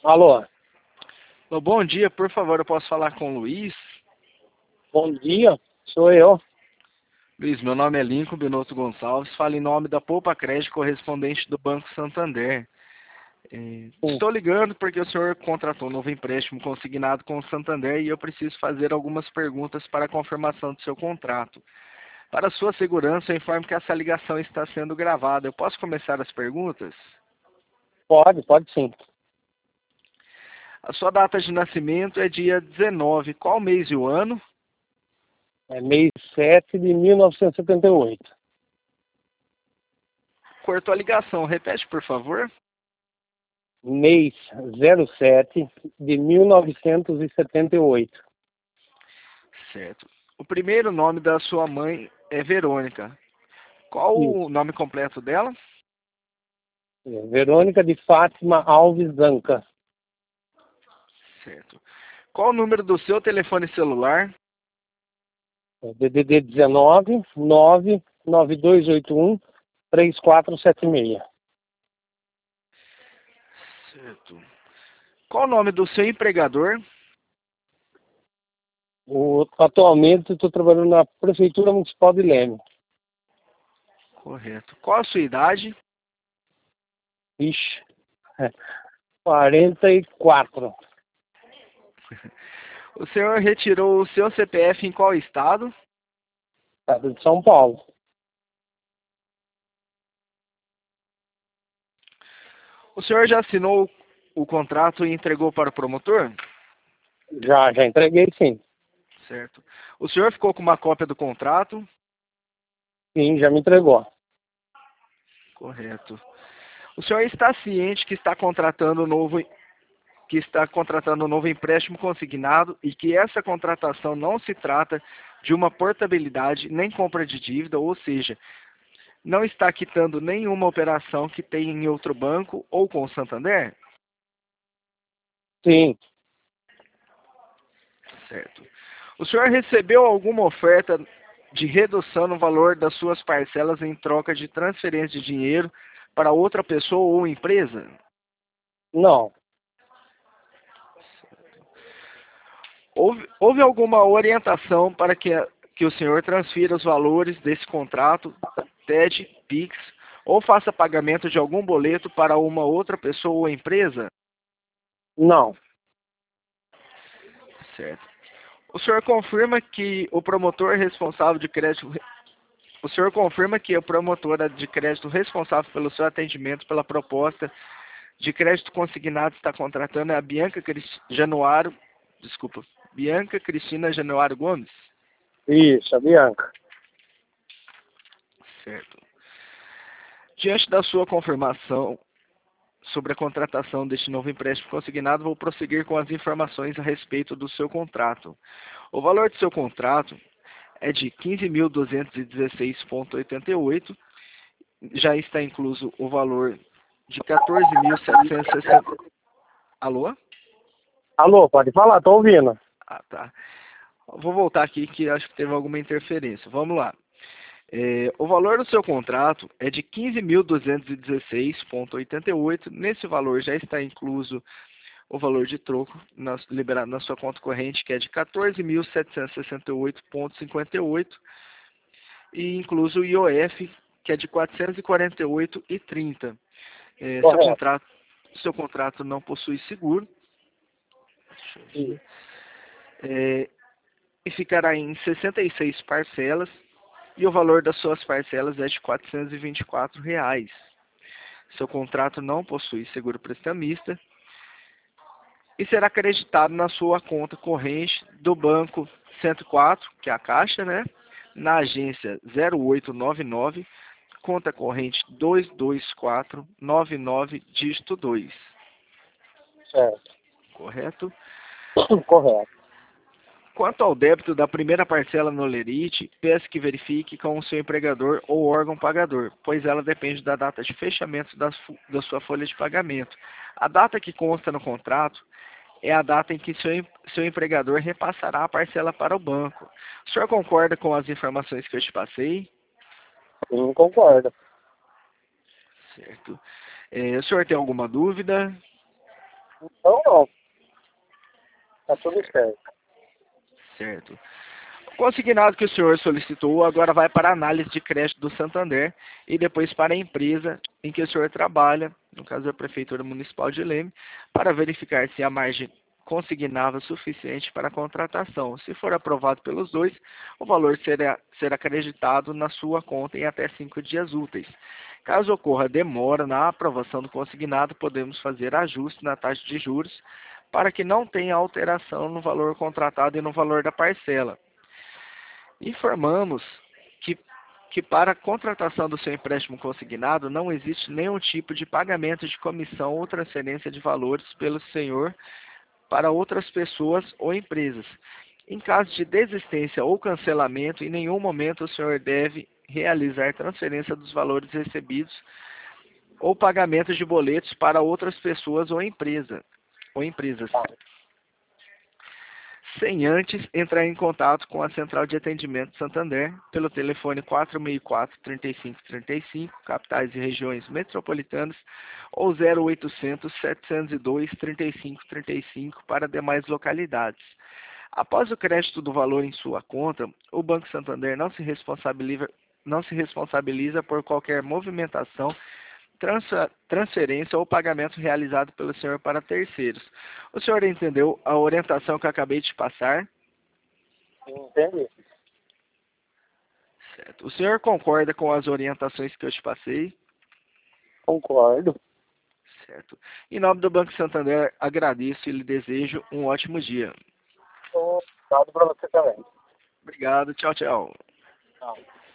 Alô, Bom dia, por favor, eu posso falar com o Luiz? bom dia, sou eu. Luiz, meu nome é Lincoln Binotto Gonçalves, falo em nome da Poupa Crédito correspondente do Banco Santander. Sim, Estou ligando porque o senhor contratou um novo empréstimo consignado com o Santander e eu preciso fazer algumas perguntas para a confirmação do seu contrato. Para sua segurança, eu informo que essa ligação está sendo gravada. Eu posso começar as perguntas? pode sim. A sua data de nascimento é dia 19. Qual mês e o ano? É mês 7 de 1978. Cortou a ligação. Repete, por favor. Mês 07 de 1978. Certo. O primeiro nome da sua mãe é Verônica. Qual o Isso. nome completo dela? Verônica de Fátima Alves Zanca. Certo. Qual o número do seu telefone celular? DDD 19 99281 3476. Certo. Qual o nome do seu empregador? Atualmente estou trabalhando na Prefeitura Municipal de Leme. Correto. Qual a sua idade? Ixi, 44. O senhor retirou o seu CPF em qual estado? Estado de São Paulo. O senhor já assinou o contrato e entregou para o promotor? Já entreguei sim. Certo. O senhor ficou com uma cópia do contrato? Sim, já me entregou. Correto. O senhor está ciente que está contratando um novo empréstimo consignado e que essa contratação não se trata de uma portabilidade nem compra de dívida, ou seja, não está quitando nenhuma operação que tem em outro banco ou com o Santander? Sim, Certo. O senhor recebeu alguma oferta de redução no valor das suas parcelas em troca de transferência de dinheiro para outra pessoa ou empresa? não, Houve alguma orientação para que o senhor transfira os valores desse contrato, TED, PIX, ou faça pagamento de algum boleto para uma outra pessoa ou empresa? não, Certo. O senhor confirma que o promotor responsável de crédito, o senhor confirma que a promotora de crédito responsável pelo seu atendimento pela proposta de crédito consignado está contratando é a Bianca Cristina Januário Gomes? isso, a Bianca. Certo. Diante da sua confirmação sobre a contratação deste novo empréstimo consignado, vou prosseguir com as informações a respeito do seu contrato. O valor do seu contrato é de 15.216,88. Já está incluso o valor de 14.760. Alô? Alô, pode falar, tô ouvindo. Ah, tá. Vou voltar aqui que acho que teve alguma interferência. Vamos lá. O valor do seu contrato é de 15.216,88. Nesse valor já está incluso o valor de troco liberado na sua conta corrente, que é de 14.768,58, e incluso o IOF, que é de 448,30. Correto. Seu contrato não possui seguro. Deixa eu Isso. ver. E ficará em 66 parcelas, e o valor das suas parcelas é de R$ 424. Seu contrato não possui seguro prestamista e será acreditado na sua conta corrente do Banco 104, que é a Caixa, né? Na agência 0899, conta corrente 22499, dígito 2. Certo. Correto? Correto. Quanto ao débito da primeira parcela no Lerite, peço que verifique com o seu empregador ou órgão pagador, pois ela depende da data de fechamento da sua folha de pagamento. A data que consta no contrato é a data em que seu empregador repassará a parcela para o banco. O senhor concorda com as informações que eu te passei? Sim, concordo. Certo. O senhor tem alguma dúvida? Então, não. Tá tudo certo. Certo. O consignado que o senhor solicitou agora vai para a análise de crédito do Santander e depois para a empresa em que o senhor trabalha, no caso a Prefeitura Municipal de Leme, para verificar se a margem consignável é suficiente para a contratação. Se for aprovado pelos dois, o valor será acreditado na sua conta em até 5 dias úteis. Caso ocorra demora na aprovação do consignado, podemos fazer ajuste na taxa de juros para que não tenha alteração no valor contratado e no valor da parcela. Informamos que, que para a contratação do seu empréstimo consignado não existe nenhum tipo de pagamento de comissão ou transferência de valores pelo senhor para outras pessoas ou empresas. Em caso de desistência ou cancelamento, em nenhum momento o senhor deve realizar transferência dos valores recebidos ou pagamento de boletos para outras pessoas ou empresas. Tá. Sem antes entrar em contato com a Central de Atendimento Santander pelo telefone 464-3535, capitais e regiões metropolitanas, ou 0800-702-3535 para demais localidades. Após o crédito do valor em sua conta, o Banco Santander não se responsabiliza por qualquer movimentação, transferência ou pagamento realizado pelo senhor para terceiros. O senhor entendeu a orientação que eu acabei de passar? Entendi. Certo. O senhor concorda com as orientações que eu te passei? Concordo. Certo. Em nome do Banco Santander, agradeço e lhe desejo um ótimo dia. Obrigado para você também. Obrigado. Tchau, tchau. Tchau.